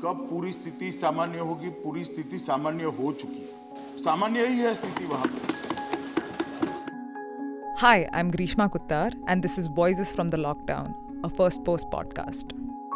कब पूरी स्थिति सामान्य होगी, पूरी स्थिति सामान्य हो चुकी है, सामान्य ही है स्थिति वहां पर। Hi, I'm Grishma Kuttar and this is Voices from the Lockdown, a First Post podcast.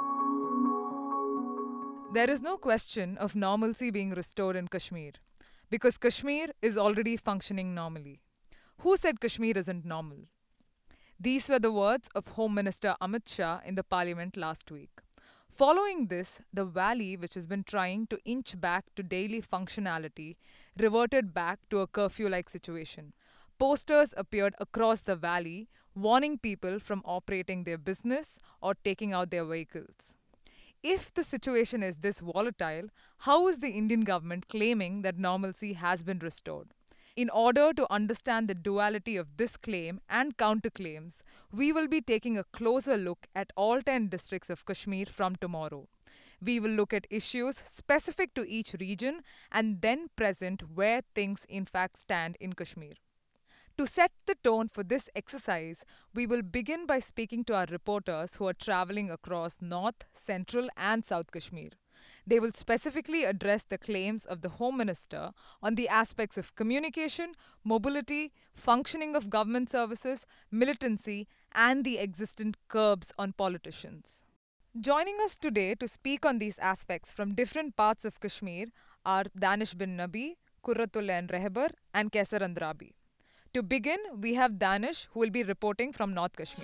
There is no question of normalcy being restored in Kashmir because Kashmir is already functioning normally. Who said Kashmir isn't normal? These were the words of Home Minister Amit Shah in the parliament last week. Following this, the valley, which has been trying to inch back to daily functionality, reverted back to a curfew-like situation. Posters appeared across the valley, warning people from operating their business or taking out their vehicles. If the situation is this volatile, how is the Indian government claiming that normalcy has been restored? In order to understand the duality of this claim and counterclaims, we will be taking a closer look at all 10 districts of Kashmir from tomorrow. We will look at issues specific to each region and then present where things in fact stand in Kashmir. To set the tone for this exercise, we will begin by speaking to our reporters who are traveling across North, Central, and South Kashmir. They will specifically address the claims of the Home Minister on the aspects of communication, mobility, functioning of government services, militancy, and the existent curbs on politicians. Joining us today to speak on these aspects from different parts of Kashmir are Danish bin Nabi, Kurratullah Rehbar, and Kaisar Andrabi. To begin, we have Danish, who will be reporting from North Kashmir.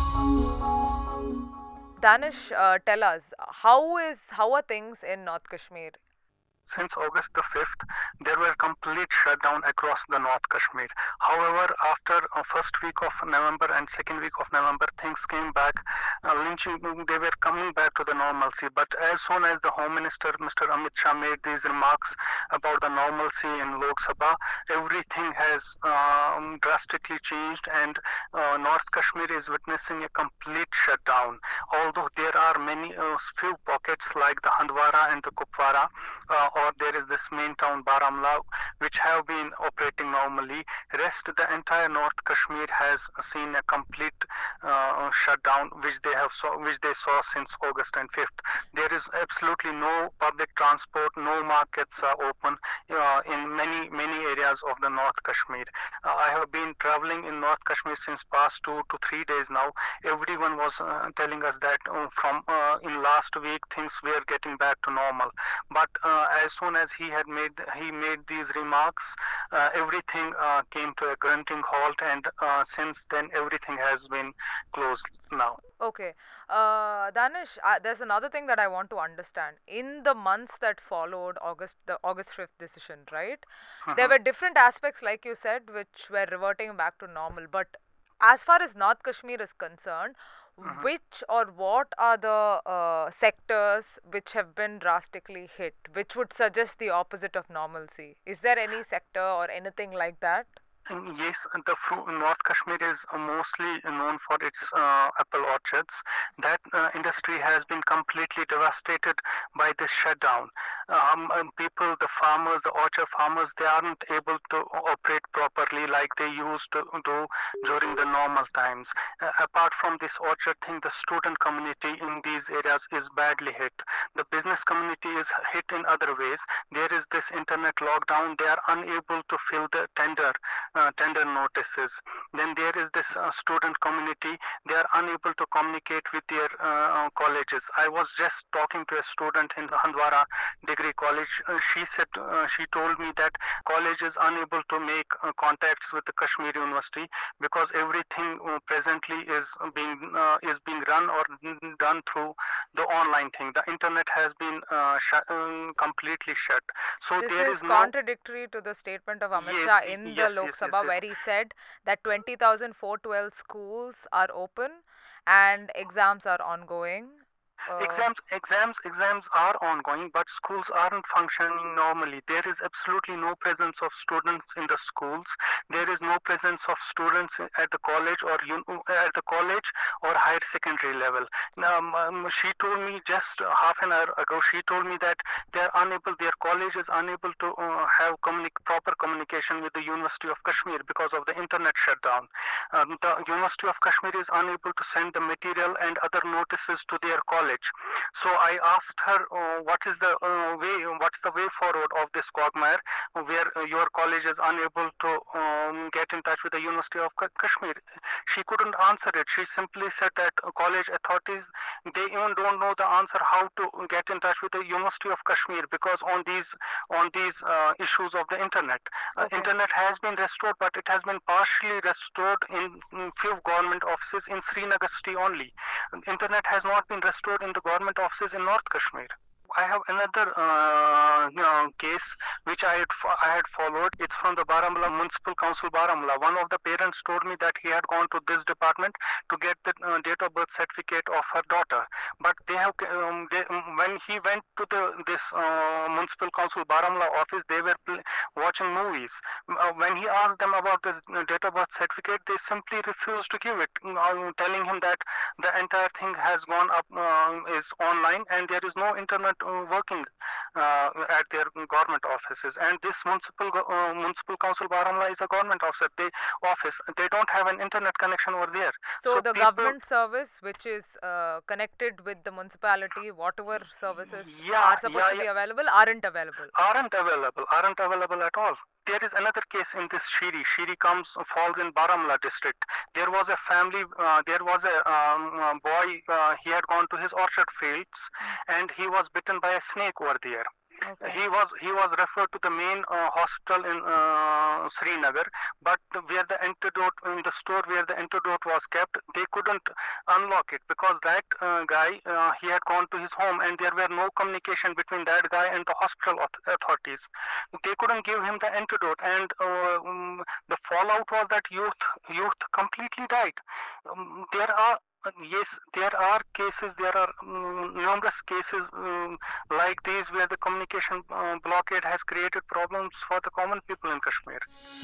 Danish, tell us, how are things in North Kashmir? Since August the 5th, there were complete shutdown across the North Kashmir. However, after first week of November and second week of November, things came back. They were coming back to the normalcy. But as soon as the Home Minister, Mr. Amit Shah, made these remarks about the normalcy in Lok Sabha, everything has drastically changed, and North Kashmir is witnessing a complete shutdown. Although there are many few pockets like the Handwara and the Kupwara, or there is this main town Baramulla, which have been operating normally. Rest, the entire North Kashmir has seen a complete shutdown, which they saw since August and 5th. There is absolutely no public transport, no markets are open in many areas of the North Kashmir. I have been traveling in North Kashmir since past 2 to 3 days now. Everyone was telling us that from in last week things were getting back to normal, but as soon as he made these remarks, everything came to a grunting halt, and since then everything has been closed now. Okay. Danish, there's another thing that I want to understand. In the months that followed the August 5th decision, right? There were different aspects, like you said, which were reverting back to normal. But as far as North Kashmir is concerned, which or what are the sectors which have been drastically hit, which would suggest the opposite of normalcy? Is there any sector or anything like that? Yes, North Kashmir is mostly known for its apple orchards. That industry has been completely devastated by this shutdown. People, the farmers, the orchard farmers, they aren't able to operate properly like they used to do during the normal times. Apart from this orchard thing, the student community in these areas is badly hit. The business community is hit in other ways. There is this internet lockdown. They are unable to fill the tender notices. Then there is this student community. They are unable to communicate with their colleges. I was just talking to a student in the Handwara Degree College. She told me that college is unable to make contacts with the Kashmir University because everything presently is being run or done through the online thing. The internet has been completely shut. So this there is is contradictory to the statement of Amit Shah in the Lok Sabha, where he said that 20,412 schools are open and exams are ongoing. Exams are ongoing, but schools aren't functioning normally. There is absolutely no presence of students in the schools. There is no presence of students at the college or higher secondary level. She told me just half an hour ago. She told me that their college is unable to have proper communication with the University of Kashmir because of the internet shutdown. The University of Kashmir is unable to send the material and other notices to their college. college. So I asked her, what's the way forward of this quagmire, where your college is unable to get in touch with the University of Kashmir. She couldn't answer it. She simply said that college authorities, they even don't know the answer how to get in touch with the University of Kashmir, because on these issues of the internet. Okay. Internet has been restored, but it has been partially restored in few government offices in Srinagar city only. Internet has not been restored in the government offices in North Kashmir. I have another case which I had followed. It's from the Baramulla Municipal Council, Baramulla. One of the parents told me that he had gone to this department to get the date of birth certificate of her daughter. But when he went to this Municipal Council Baramulla office, they were watching movies. When he asked them about this date of birth certificate, they simply refused to give it, telling him that the entire thing has gone up, is online, and there is no internet working at their government offices. And this municipal council Baramulla is a government office. They don't have an internet connection over there. So the government service, which is connected with the municipality, whatever services are supposed to be available, aren't available. Aren't available at all. There is another case in this Shiri. Shiri falls in Baramulla district. There was a family, there was a boy, he had gone to his orchard fields and he was bitten by a snake over there. Okay. He was referred to the main hospital in Srinagar, but where the antidote, in the store where the antidote was kept, they couldn't unlock it because that guy, he had gone to his home and there were no communication between that guy and the hospital authorities. They couldn't give him the antidote, and the fallout was that youth completely died. There are cases, there are numerous cases like these where the communication blockade has created problems for the common people in Kashmir.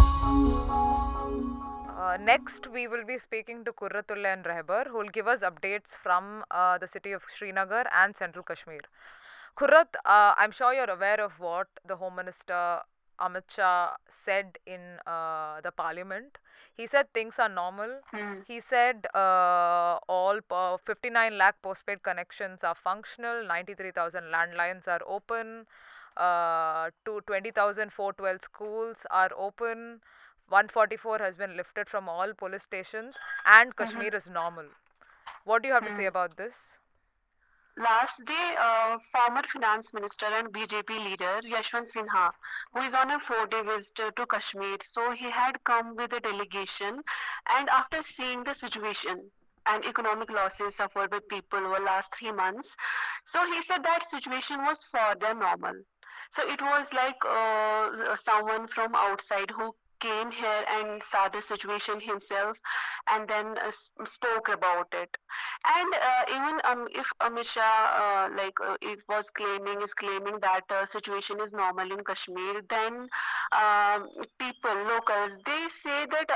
Next, we will be speaking to Kurratullah and Rehbar, who will give us updates from the city of Srinagar and Central Kashmir. Kurrat, I'm sure you're aware of what the Home Minister Amit Shah said in the parliament. He said things are normal. He said all 59 lakh postpaid connections are functional, 93,000 landlines are open, 20,000 412 schools are open, 144 has been lifted from all police stations, and Kashmir is normal. What do you have to say about this? Last day, former finance minister and BJP leader Yashwant Sinha, who is on a 4-day visit to Kashmir, so he had come with a delegation, and after seeing the situation and economic losses suffered by people over the last 3 months, so he said that situation was further normal. So it was like someone from outside who came here and saw the situation himself and then spoke about it. And even if Amit Shah is claiming that situation is normal in Kashmir, then people, locals, they say that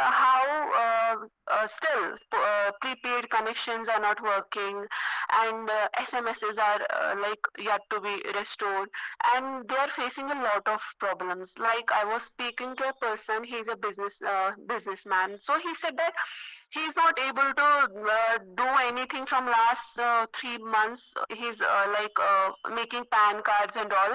how still prepaid connections are not working and SMSs are yet to be restored, and they are facing a lot of problems. Like I was speaking to a person, he's a businessman, so he said that he's not able to do anything from last 3 months. He's making PAN cards and all.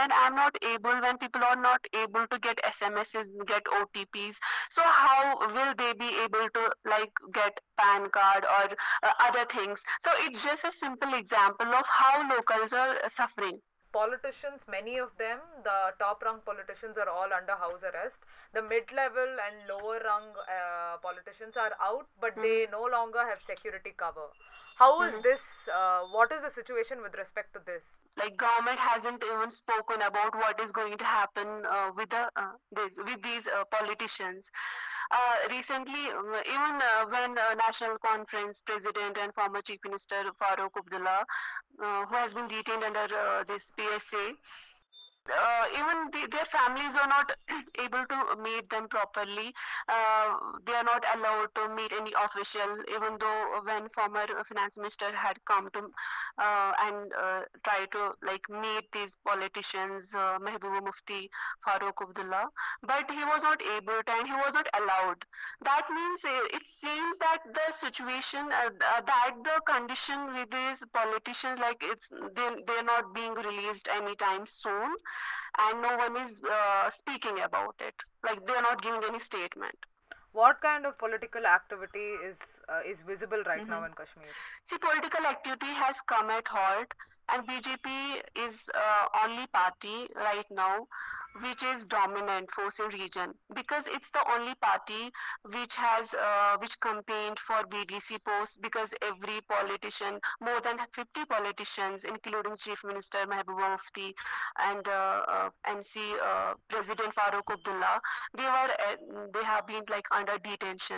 When people are not able to get SMSs, get OTPs, so how will they be able to get PAN card or other things? So it's just a simple example of how locals are suffering. Politicians, many of them, the top rung politicians are all under house arrest. The mid-level and lower rung politicians are out, but they no longer have security cover. How is this, what is the situation with respect to this? Like government hasn't even spoken about what is going to happen with these politicians. Recently, even when National Conference President and former Chief Minister Farooq Abdullah, who has been detained under this PSA, Their families are not able to meet them properly. They are not allowed to meet any official, even though when former finance minister had come to and try to like meet these politicians, Mehbooba Mufti, Farooq Abdullah, but he was not able to and he was not allowed. That means it seems that the situation, that the condition with these politicians, like they're not being released anytime soon, and no one is speaking about it. Like they're not giving any statement. What kind of political activity is visible right now in Kashmir? See, political activity has come at halt, and BJP is only party right now which is dominant force in region, because it's the only party which campaigned for BDC posts, because every politician, more than 50 politicians, including Chief Minister Mehbooba Mufti and NC President Farooq Abdullah, they have been like under detention.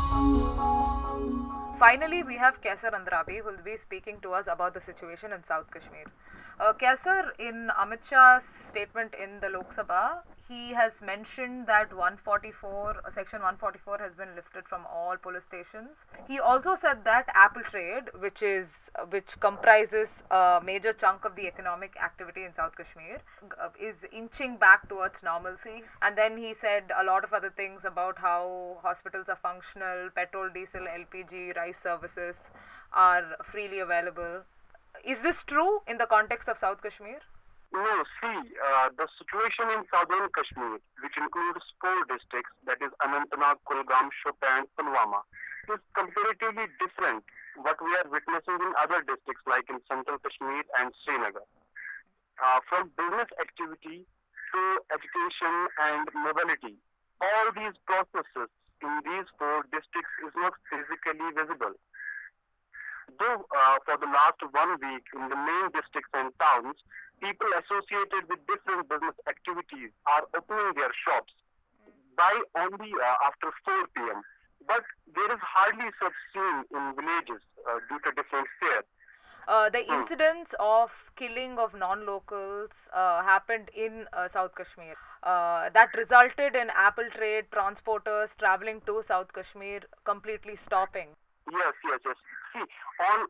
Finally, we have Kaisar Andrabi, who will be speaking to us about the situation in South Kashmir. Kaisar, in Amit Shah's statement in the Lok Sabha, he has mentioned that Section 144 has been lifted from all police stations. He also said that Apple Trade, which comprises a major chunk of the economic activity in South Kashmir, is inching back towards normalcy. And then he said a lot of other things about how hospitals are functional, petrol, diesel, LPG, rice services are freely available. Is this true in the context of South Kashmir? No, see, the situation in southern Kashmir, which includes 4 districts, that is Anantnag, Kulgam, Shopian, and Pulwama, is comparatively different what we are witnessing in other districts like in central Kashmir and Srinagar. From business activity to education and mobility, all these processes in these 4 districts is not physically visible. Though for the last 1 week in the main districts and towns, people associated with different business activities are opening their shops by only after 4 p.m. But there is hardly such scene in villages due to different fears. The incidents of killing of non-locals happened in South Kashmir. That resulted in Apple Trade transporters traveling to South Kashmir completely stopping. Yes. See, on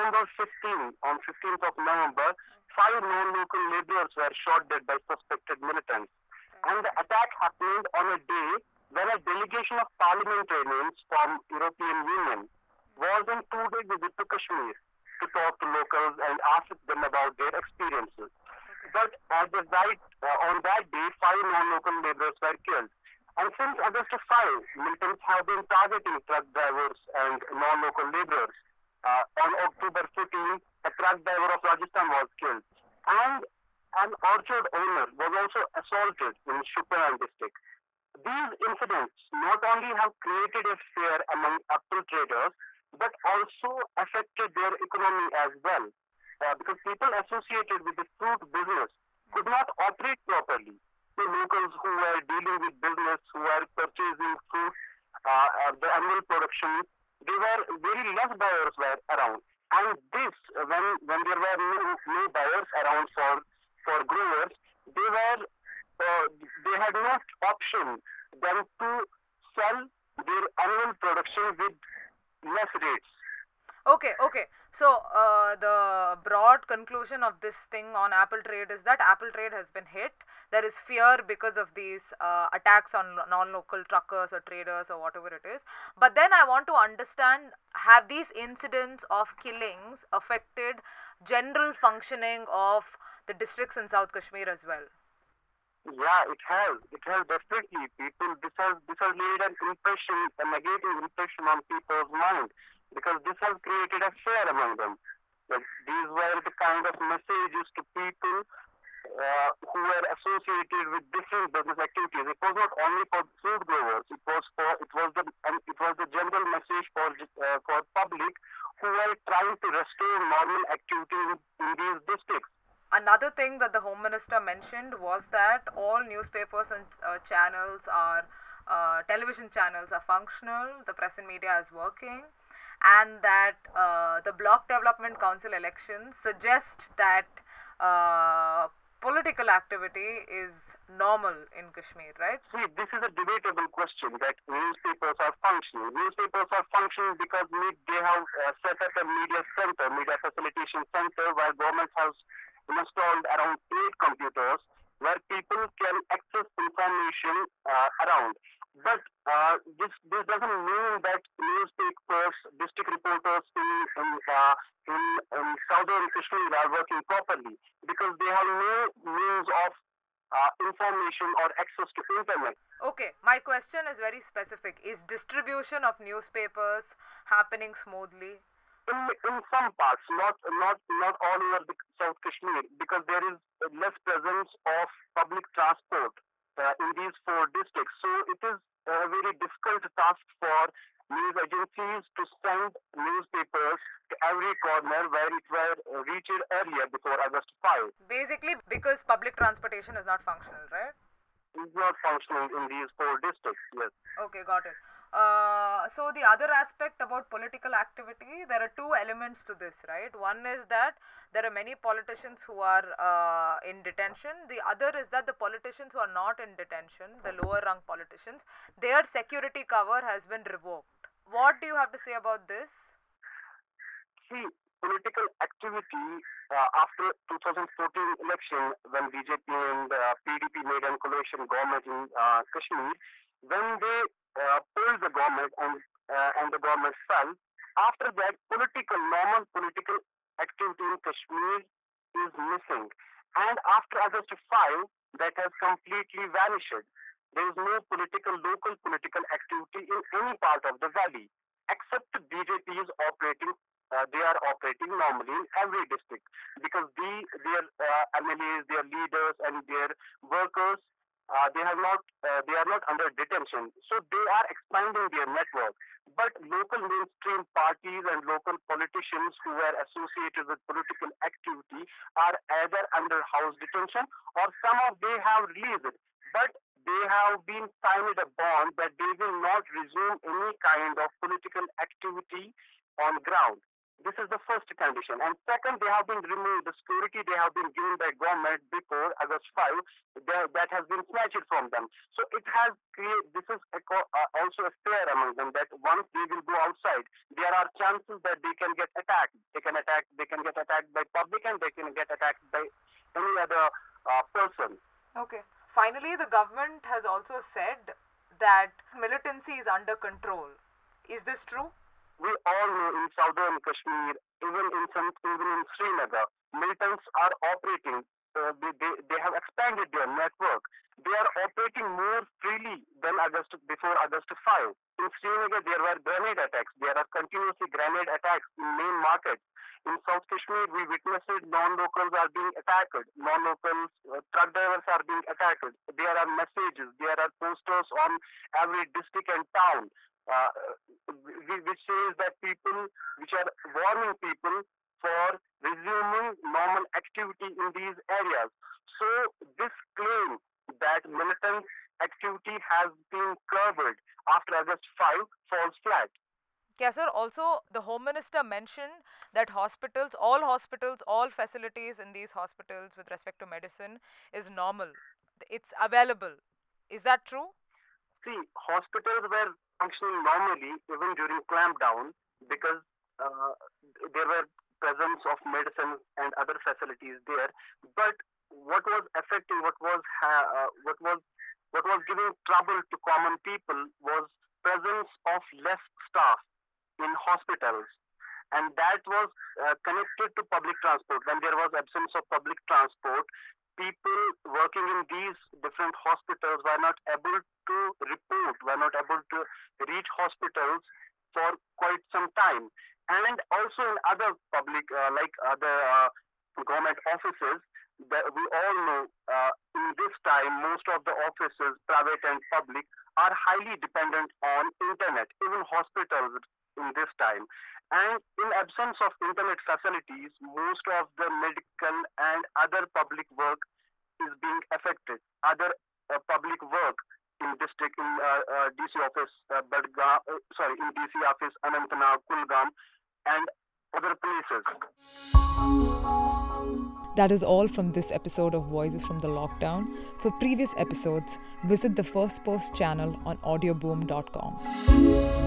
15th of November, 5 non-local laborers were shot dead by suspected militants. And the attack happened on a day when a delegation of parliamentarians from European Union was on 2-day visit to Kashmir to talk to locals and ask them about their experiences. But on that day, 5 non-local laborers were killed. And since August 5, militants have been targeting truck drivers and non-local laborers. On October 14, a truck driver of Rajasthan was killed. And an orchard owner was also assaulted in Shopian district. These incidents not only have created a fear among apple traders, but also affected their economy as well. Because people associated with the fruit business could not operate properly. The locals who were dealing with business, who were purchasing fruit, the annual production, very less buyers were around. And this, when there were no buyers around for growers, they had no option than to sell their annual production with less rates. Okay. So the broad conclusion of this thing on Apple Trade is that Apple Trade has been hit. There is fear because of these attacks on non-local truckers or traders or whatever it is. But then I want to understand, have these incidents of killings affected general functioning of the districts in South Kashmir as well? Yeah, it has. It has definitely. This has made a negative impression on people's mind, because this has created a fear among them. Like, these were the kind of messages to people who were associated with different business activities. It was not only for food growers. It was the general message for public who were trying to restore normal activity in these districts. Another thing that the Home Minister mentioned was that all newspapers and television channels are functional, the press and media is working, and that the Block Development Council elections suggest that political activity is normal in Kashmir, right? See, this is a debatable question that newspapers are functioning. Newspapers are functioning because they have set up a media center, media facilitation center, where government has installed around 8 computers where people can access information around. But this doesn't mean that newspapers, district reporters in southern Kashmir are working properly, because they have no means of information or access to internet. Okay, my question is very specific. Is distribution of newspapers happening smoothly? In some parts, not all over the South Kashmir, because there is less presence of public transport in these 4 districts. So it is a very difficult task for news agencies to send newspapers to every corner where it were reached earlier before August 5. Basically, because public transportation is not functional, right? It's not functioning in these 4 districts, yes. Okay, got it. So the other aspect about political activity, there are 2 elements to this, right? One is that there are many politicians who are in detention. The other is that the politicians who are not in detention, the lower rung politicians, their security cover has been revoked. What do you have to say about this? See, political activity after 2014 election, when BJP and PDP made a coalition government in Kashmir, when they pulled the government and the government fell, after that normal political activity in Kashmir is missing. And after August 5, that has completely vanished. There is no local political activity in any part of the valley, except BJP is operating. They are operating normally in every district, because their MLAs, their leaders, and their workers, they are not under detention. So they are expanding their network. But local mainstream parties and local politicians who were associated with political activity are either under house detention, or some of they have released. But they have been signed a bond that they will not resume any kind of political activity on ground. This is the first condition. And second, they have been removed. The security they have been given by government before August 5, that has been snatched from them. So it has created, this is also a fear among them, that once they will go outside, there are chances that they can get attacked. They can get attacked by public, and they can get attacked by any other person. Okay. Finally, the government has also said that militancy is under control. Is this true? We all know in southern Kashmir, even in Srinagar, militants are operating. They have expanded their network. They are operating more freely than before August 5. In Srinagar, there were grenade attacks. There are continuously grenade attacks in main markets. In South Kashmir, we witnessed non-locals are being attacked. Non-locals, truck drivers are being attacked. There are messages, there are posters on every district and town, which says that which are warning people for resuming normal activity in these areas. So this claim that militant activity has been curbed after August 5 falls flat. Yes, sir. Also, the Home Minister mentioned that all facilities in these hospitals with respect to medicine is normal. It's available. Is that true? See, hospitals were functioning normally even during clampdown, because there were presence of medicine and other facilities there. But what was affecting, what was giving trouble to common people was presence of less staff in hospitals, and that was connected to public transport. When there was absence of public transport, people working in these different hospitals were not able to report, were not able to reach hospitals for quite some time. And also in other public, like other government offices, that we all know in this time, most of the offices, private and public, are highly dependent on internet, even hospitals in this time. And in absence of internet facilities, most of the medical and other public work is being affected. Other public work in district, in DC office, in DC office, Anantnag, Kulgam, and other places. That is all from this episode of Voices from the Lockdown. For previous episodes, visit the First Post channel on audioboom.com.